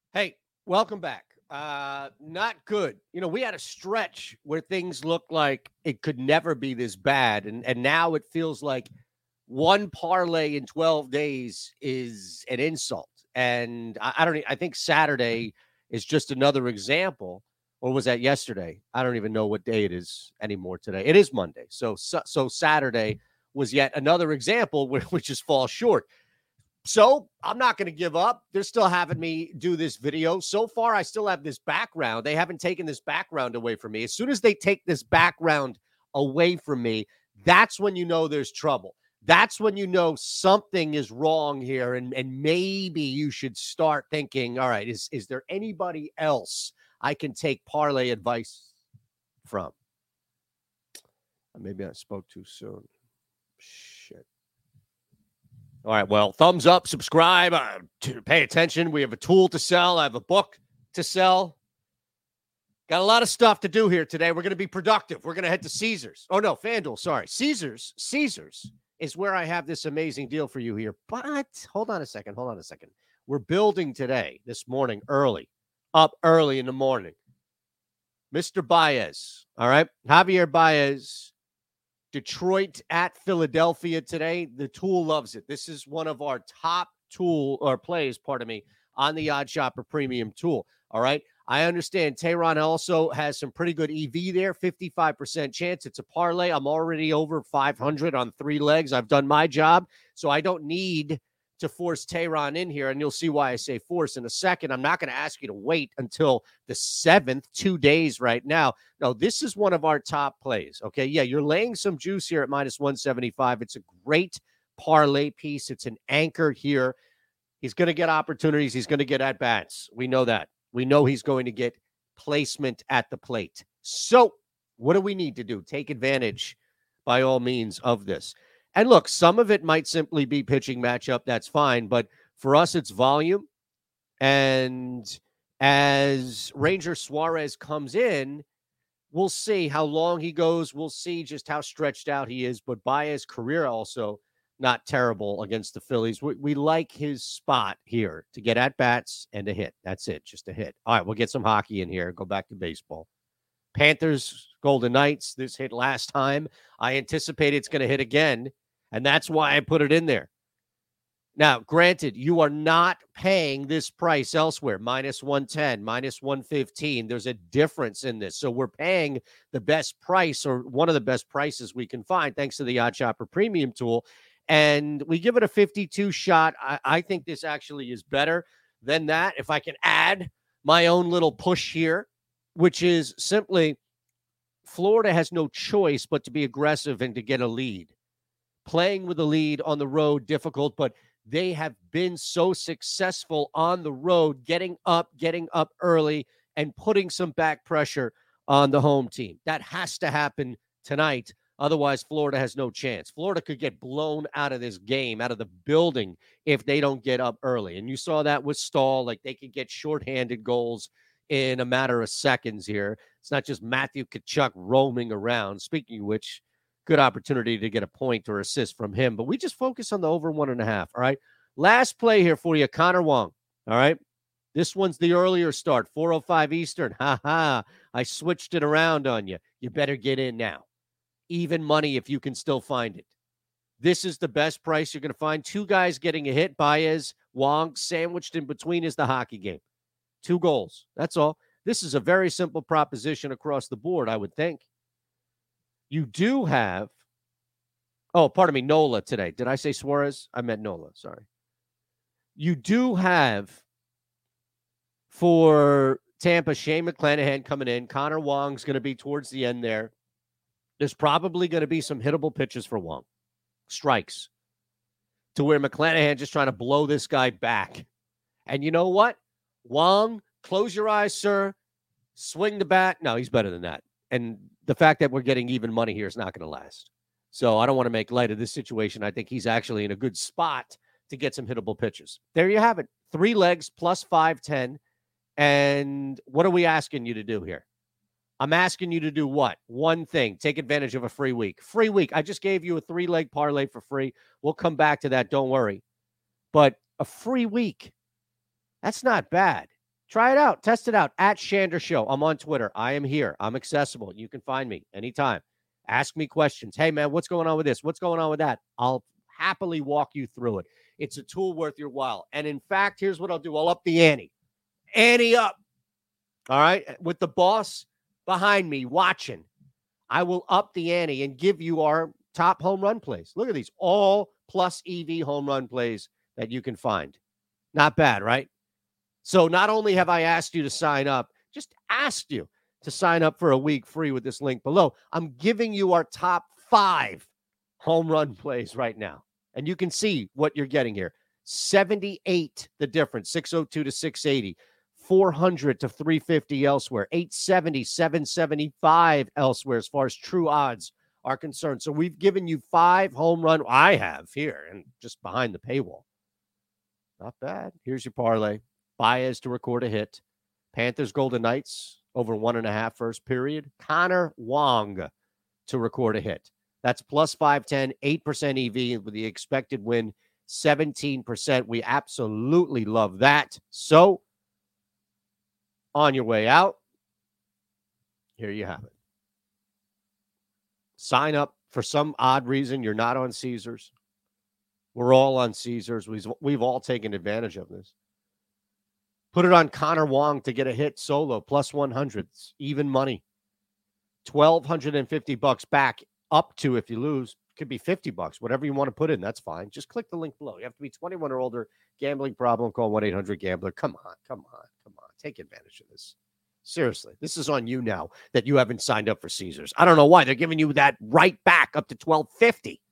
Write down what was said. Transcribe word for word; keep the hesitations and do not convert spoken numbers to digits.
Hey, welcome back. Uh, not good. You know, we had a stretch where things looked like it could never be this bad, and and now it feels like one parlay in twelve days is an insult. And I, I don't. e- I think Saturday is just another example. Or was that yesterday? I don't even know what day it is anymore today. It is Monday. So so, so Saturday was yet another example where which just falls short. So I'm not going to give up. They're still having me do this video. So far, I still have this background. They haven't taken this background away from me. As soon as they take this background away from me, that's when you know there's trouble. That's when you know something is wrong here. And, and maybe you should start thinking, all right, is, is there anybody else I can take parlay advice from? Maybe I spoke too soon. Shit. All right. Well, thumbs up, subscribe, uh, to pay attention. We have a tool to sell. I have a book to sell. Got a lot of stuff to do here today. We're going to be productive. We're going to head to Caesars. Oh, no, FanDuel. Sorry. Caesars. Caesars is where I have this amazing deal for you here. But hold on a second. Hold on a second. We're building today, this morning, early, up early in the morning. Mister Baez. All right. Javier Baez. Detroit at Philadelphia today. The tool loves it. This is one of our top tool or plays, pardon me, on the Odd Shopper Premium tool. All right. I understand Tehran also has some pretty good E V there, fifty-five percent chance. It's a parlay. I'm already over five hundred on three legs. I've done my job, so I don't need to force Tehran in here, and you'll see why I say force in a second. I'm not going to ask you to wait until the seventh, two days right now. No, this is one of our top plays. Okay. Yeah, you're laying some juice here at minus one seventy-five. It's a great parlay piece. It's an anchor here. He's going to get opportunities. He's going to get at bats. We know that. We know he's going to get placement at the plate. So, what do we need to do? Take advantage, by all means, of this. And look, some of it might simply be pitching matchup. That's fine. But for us, it's volume. And as Ranger Suarez comes in, we'll see how long he goes. We'll see just how stretched out he is. But Baez's career also not terrible against the Phillies. We, we like his spot here to get at bats and a hit. That's it, just a hit. All right, we'll get some hockey in here. Go back to baseball. Panthers, Golden Knights. This hit last time. I anticipate it's going to hit again, and that's why I put it in there. Now, granted, you are not paying this price elsewhere, minus one ten, minus one fifteen. There's a difference in this. So we're paying the best price or one of the best prices we can find thanks to the Odd Shopper Premium tool. And we give it a fifty-two shot. I, I think this actually is better than that. If I can add my own little push here, which is simply Florida has no choice but to be aggressive and to get a lead. Playing with a lead on the road, difficult, but they have been so successful on the road, getting up, getting up early, and putting some back pressure on the home team. That has to happen tonight. Otherwise, Florida has no chance. Florida could get blown out of this game, out of the building, if they don't get up early. And you saw that with Stahl. Like, they could get shorthanded goals in a matter of seconds here. It's not just Matthew Tkachuk roaming around. Speaking of which, good opportunity to get a point or assist from him. But we just focus on the over one and a half, all right? Last play here for you, Connor Wong, all right? This one's the earlier start, four oh five Eastern. Ha ha, I switched it around on you. You better get in now. Even money if you can still find it. This is the best price you're going to find. Two guys getting a hit, Baez, Wong, sandwiched in between is the hockey game. Two goals, that's all. This is a very simple proposition across the board, I would think. You do have, oh, pardon me, Nola today. Did I say Suarez? I meant Nola, sorry. You do have for Tampa, Shane McClanahan coming in. Connor Wong's going to be towards the end there. There's probably going to be some hittable pitches for Wong. Strikes. To where McClanahan just trying to blow this guy back. And you know what? Wong, close your eyes, sir. Swing the bat. No, he's better than that. And the fact that we're getting even money here is not going to last. So I don't want to make light of this situation. I think he's actually in a good spot to get some hittable pitches. There you have it. Three legs plus five ten. And what are we asking you to do here? I'm asking you to do what? One thing. Take advantage of a free week. Free week. I just gave you a three-leg parlay for free. We'll come back to that. Don't worry. But a free week, that's not bad. Try it out. Test it out at Shander Show. I'm on Twitter. I am here. I'm accessible. You can find me anytime. Ask me questions. Hey, man, what's going on with this? What's going on with that? I'll happily walk you through it. It's a tool worth your while. And in fact, here's what I'll do. I'll up the ante. Ante up. All right? With the boss behind me watching, I will up the ante and give you our top home run plays. Look at these. All plus E V home run plays that you can find. Not bad, right? So not only have I asked you to sign up, just asked you to sign up for a week free with this link below. I'm giving you our top five home run plays right now. And you can see what you're getting here. seventy-eight, the difference, six oh two to six eighty, four hundred to three fifty elsewhere, eight seventy, seven seventy-five elsewhere as far as true odds are concerned. So we've given you five home run. I have here and just behind the paywall. Not bad. Here's your parlay. Baez to record a hit. Panthers Golden Knights over one and a half first period. Connor Wong to record a hit. That's plus five ten, eight percent E V with the expected win, seventeen percent. We absolutely love that. So, on your way out, here you have it. Sign up. For some odd reason, you're not on Caesars. We're all on Caesars. We've, we've all taken advantage of this. Put it on Connor Wong to get a hit solo, plus one hundred, even money. twelve fifty bucks back, up to if you lose. Could be fifty bucks, whatever you want to put in, that's fine. Just click the link below. You have to be twenty-one or older. Gambling problem, call one eight hundred gambler. Come on, come on, come on. Take advantage of this. Seriously, this is on you now that you haven't signed up for Caesars. I don't know why. They're giving you that right back up to twelve fifty.